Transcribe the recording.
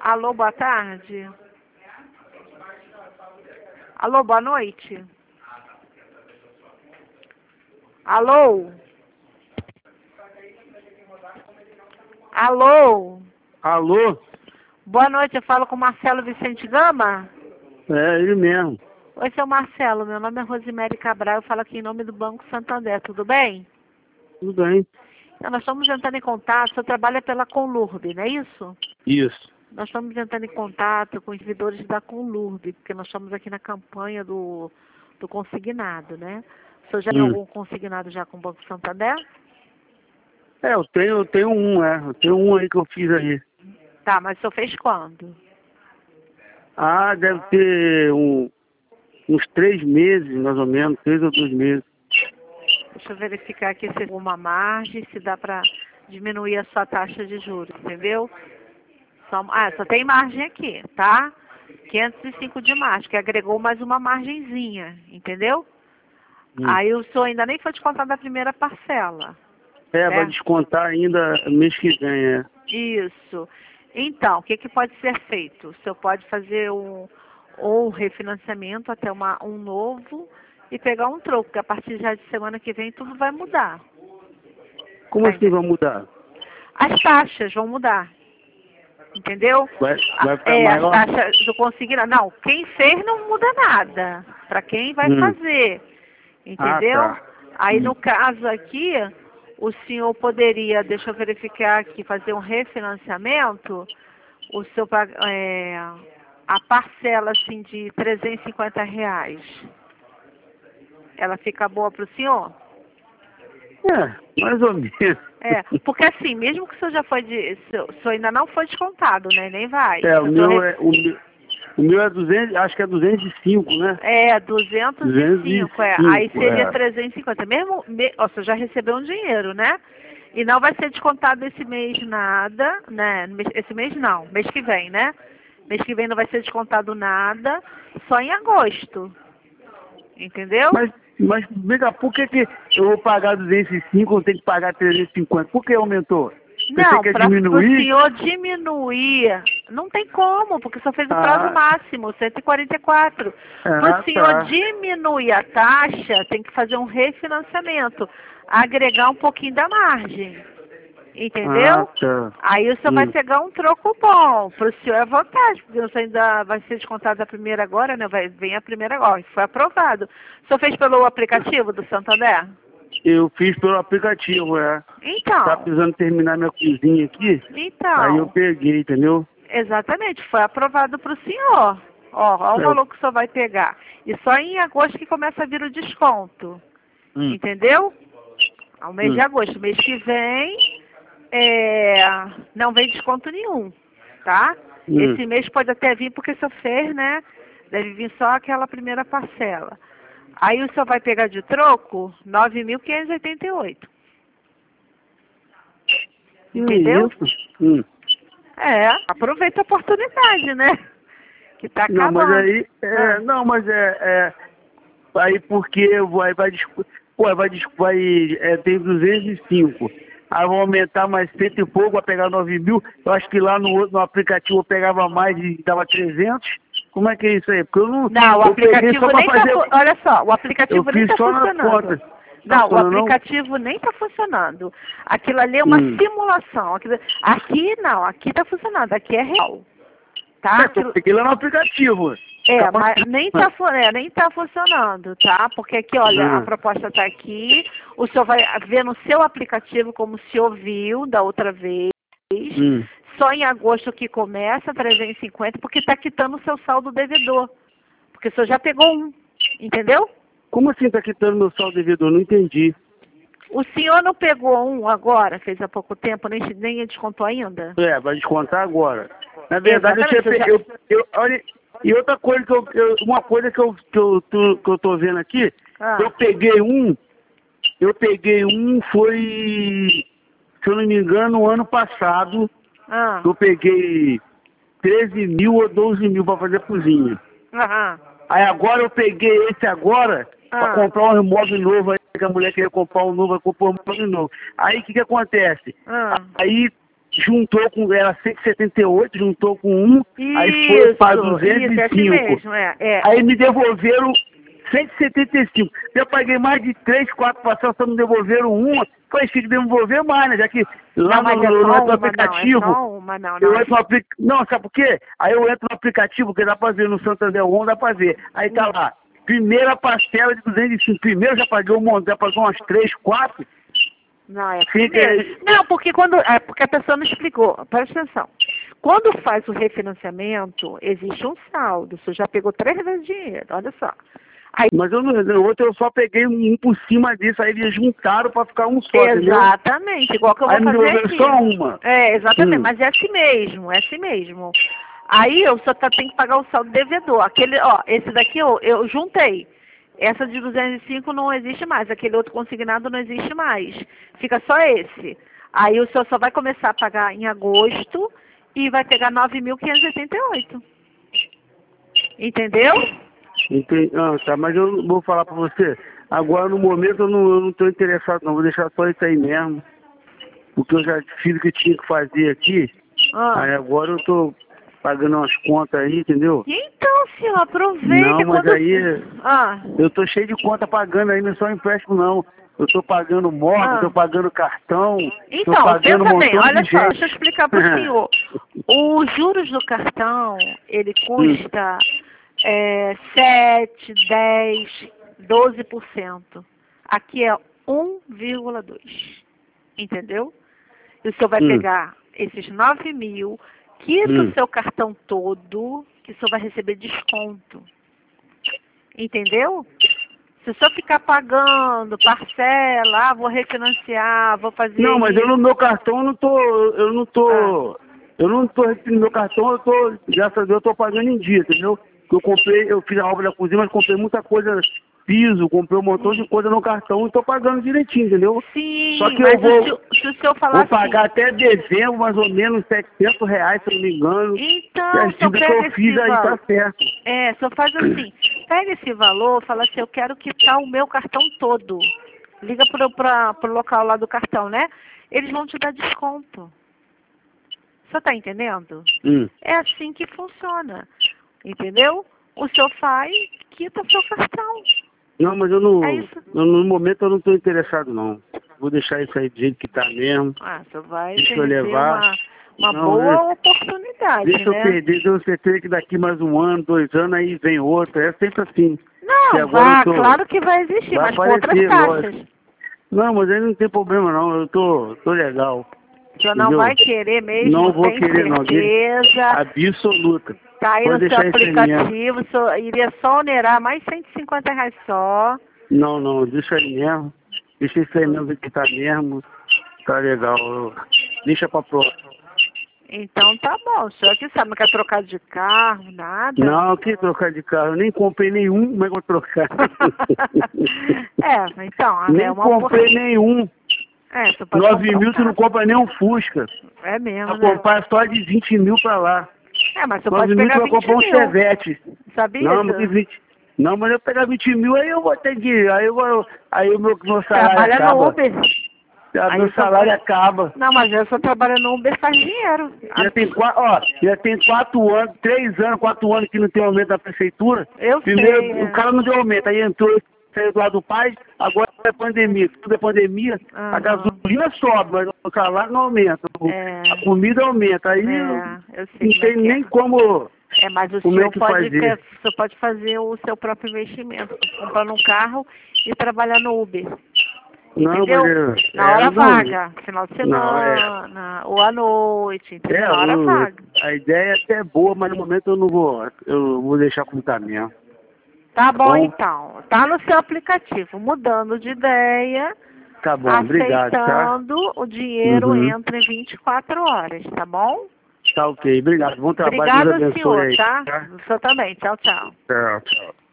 Alô, boa tarde. Alô, boa noite. Alô? Alô? Alô? Boa noite, eu falo com o Marcelo Vicente Gama? É, ele mesmo. Oi, seu Marcelo, meu nome é Rosemary Cabral, eu falo aqui em nome do Banco Santander, tudo bem? Tudo bem. Então, nós estamos entrando em contato, o senhor trabalha pela Conlurb, não é isso? Isso. Nós estamos entrando em contato com os servidores da Conlurb, porque nós estamos aqui na campanha do consignado, né? O senhor já tem algum consignado já com o Banco Santander? É, eu tenho um, Eu tenho um aí que eu fiz aí. Tá, mas o senhor fez quando? Ah, deve ter uns 3 meses, mais ou menos, 3 ou 2 meses. Deixa eu verificar aqui se tem alguma margem, se dá para diminuir a sua taxa de juros, entendeu? Só tem margem aqui, tá? 505 de margem, que agregou mais uma margenzinha, entendeu? Aí o senhor ainda nem foi descontado da primeira parcela. É, vai Certo? descontar ainda mês que vem, é. Isso. Então, o que pode ser feito? O senhor pode fazer ou um refinanciamento até um novo e pegar um troco, porque a partir já de semana que vem tudo vai mudar. Como Tá assim vai entendendo? mudar? As taxas vão mudar. Entendeu? Vai ficar As maior? taxas do consignado. Não, quem fez não muda nada. Para quem vai fazer. Ah, Entendeu? tá. Aí no caso aqui, o senhor poderia, deixa eu verificar aqui, fazer um refinanciamento, o seu a parcela assim de R$ 350. Ela fica boa para o senhor? É, mais ou menos. Porque assim, mesmo que o senhor já foi o senhor ainda não foi descontado, né? Nem vai. É, o meu é 200, acho que é 205, né? 205, 205, Aí seria é. 350. O senhor já recebeu um dinheiro, né? E não vai ser descontado esse mês nada, né? Esse mês não, mês que vem, né? Mês que vem não vai ser descontado nada, só em agosto. Entendeu? Mas vem cá, por que eu vou pagar 205 ou tenho que pagar 350? Por que aumentou? Você Não, quer para o diminuir? senhor diminuir, não tem como, porque só fez o prazo máximo, 144. Para o senhor Tá. diminuir a taxa, tem que fazer um refinanciamento, agregar um pouquinho da margem, entendeu? Tá. Aí o senhor vai pegar um troco bom, para o senhor é vantagem, porque o senhor ainda vai ser descontado a primeira agora, né? Vem a primeira agora, foi aprovado. O senhor fez pelo aplicativo do Santander? Eu fiz pelo aplicativo, é. Então. Tá precisando terminar minha cozinha aqui, aí eu peguei, entendeu? Exatamente, foi aprovado para o senhor. Ó o valor que o senhor vai pegar. E só em agosto que começa a vir o desconto. Entendeu? Ao mês de agosto. Mês que vem, não vem desconto nenhum, tá? Esse mês pode até vir porque o senhor fez, né? Deve vir só aquela primeira parcela. Aí o senhor vai pegar de troco 9.588. Entendeu? Isso. Aproveita a oportunidade, né? Que tá acabando. Não, mas aí, aí porque tem 205. Aí vão aumentar mais 100 e pouco, vai pegar 9 mil. Eu acho que lá no aplicativo eu pegava mais e dava 300. Como é que é isso aí? Porque eu não. Não, o aplicativo nem tá. Olha só, o aplicativo nem tá funcionando. Não, o aplicativo nem tá funcionando. Aquilo ali é uma simulação. Aqui não, aqui tá funcionando, aqui é real. Tá? Aquilo é no aplicativo. Mas nem tá funcionando, tá? Porque aqui, olha, a proposta tá aqui, o senhor vai ver no seu aplicativo como o senhor viu da outra vez. Só em agosto que começa 350, porque tá quitando o seu saldo devedor. Porque o senhor já pegou um, entendeu? Como assim tá quitando meu saldo devedor? Não entendi. O senhor não pegou um agora, fez há pouco tempo, nem descontou ainda? Vai descontar agora. Na verdade, olha, e outra coisa uma coisa que eu tô vendo aqui, eu peguei um, foi, se eu não me engano, no ano passado, eu peguei 13 mil ou 12 mil para fazer cozinha. Aí agora eu peguei esse agora, para comprar um imóvel novo, aí que a mulher queria comprar um novo, vai comprar um imóvel novo. Aí o que acontece? Aí juntou com, era 178, juntou com um, aí foi para 205. É assim mesmo, Aí me devolveram 175. Eu paguei mais de 3, 4 parcelas, só me devolveram uma. Foi filho de devolver mais, né? Já que lá no aplicativo. Eu entro no aplicativo. Não, sabe por quê? Aí eu entro no aplicativo, que dá pra ver no Santander One, dá pra ver. Aí tá lá, primeira parcela de 205. Primeiro já paguei um monte, já pagou umas 3, 4. Não, é assim mesmo. Não, porque porque a pessoa não explicou. Presta atenção. Quando faz o refinanciamento, existe um saldo. Você já pegou 3 vezes dinheiro, olha só. Aí, mas no outro eu só peguei um por cima disso, aí eles juntaram para ficar um só, exatamente, entendeu? igual que eu vou fazer aqui. Só uma. Exatamente, mas é assim mesmo. Aí eu só tenho que pagar o saldo devedor. Aquele, esse daqui eu juntei. Essa de 205 não existe mais, aquele outro consignado não existe mais. Fica só esse. Aí o senhor só vai começar a pagar em agosto e vai pegar 9.588. Entendeu? Entendi. Ah, tá, mas eu vou falar pra você. Agora, no momento, eu não tô interessado, não. Vou deixar só isso aí mesmo. Porque eu já fiz o que tinha que fazer aqui. Aí agora eu tô pagando umas contas aí, entendeu? Então, senhor, aproveita. Não, mas aí... eu tô cheio de conta pagando aí, não é só empréstimo, não. Eu tô pagando moto, tô pagando cartão. Então, tô pagando pensa bem, olha só, gente. deixa eu explicar pro senhor. Os juros do cartão, ele custa... 7, 10, 12%. Aqui é 1,2%. Entendeu? E o senhor vai pegar esses 9.000, quita o seu cartão todo, que o senhor vai receber desconto. Entendeu? Se o senhor ficar pagando parcela, vou refinanciar, vou fazer... Não, mas eu no meu cartão eu não tô refinanciando meu cartão, graças a Deus, eu tô pagando em dia, entendeu? Eu fiz a obra da cozinha, mas comprei muita coisa, piso, comprei um montão de coisa no cartão e tô pagando direitinho, entendeu? Sim, só que mas se o senhor falar vou pagar até dezembro, mais ou menos, R$700, se eu não me engano. Então, o que eu fiz aí tá certo. o senhor faz assim, pega esse valor, fala assim, eu quero quitar o meu cartão todo. Liga pro local lá do cartão, né? Eles vão te dar desconto. Você tá entendendo? É assim que funciona. Entendeu? O senhor faz, quita o seu cartão. Não, mas eu não... no momento eu não estou interessado, não. Vou deixar isso aí do jeito que tá mesmo. Você vai levar uma boa oportunidade, deixa eu perder, tenho certeza que daqui mais 1 ano, 2 anos, aí vem outro. É sempre assim. Não, claro que vai existir, mas com outras taxas. Não, mas aí não tem problema, não. Eu tô legal. O senhor não vai querer mesmo? Não vou querer, não. Certeza. Absoluta. Tá aí no seu aplicativo, iria só onerar mais R$150 só. Não, deixa aí mesmo. Deixa isso aí mesmo que tá mesmo. Tá legal. Deixa pra próxima. Então tá bom. O senhor que sabe, não quer trocar de carro, nada? Não, que trocar de carro? Eu nem comprei nenhum, como é que eu vou trocar? Então, nem comprei nenhum. 9.000 você não compra nem um Fusca. É mesmo, né? Comprar só de 20 mil pra lá. Mas você pode pegar 20 comprar um Chevette. Sabia? Não, mas eu pegar 20 mil, aí eu vou ter que... Aí o meu salário trabalha acaba. No Uber. Meu salário acaba. Não, mas eu só trabalho no Uber, faz dinheiro. Já tem 4 anos, 3 anos, 4 anos que não tem aumento da prefeitura. Primeiro, o cara não deu aumento, aí entrou... Saiu do lado do pai, agora é pandemia. Tudo é pandemia, a gasolina sobe, mas o salário não aumenta. A comida aumenta. Aí não tem nem como. Mas o senhor pode fazer o seu próprio investimento, comprando um carro e trabalhar no Uber. Entendeu? Na hora vaga, final de semana, ou à noite, entendeu? Na hora vaga. A ideia é até boa, mas no momento eu não vou. Eu vou deixar como tá mesmo. Tá bom, então. Tá no seu aplicativo, mudando de ideia. Tá bom, obrigado, tá? Aceitando, o dinheiro entra em 24 horas, tá bom? Tá ok, obrigado. Bom trabalho, Obrigado, senhor, tá? O senhor também. Tchau, tchau. Tchau.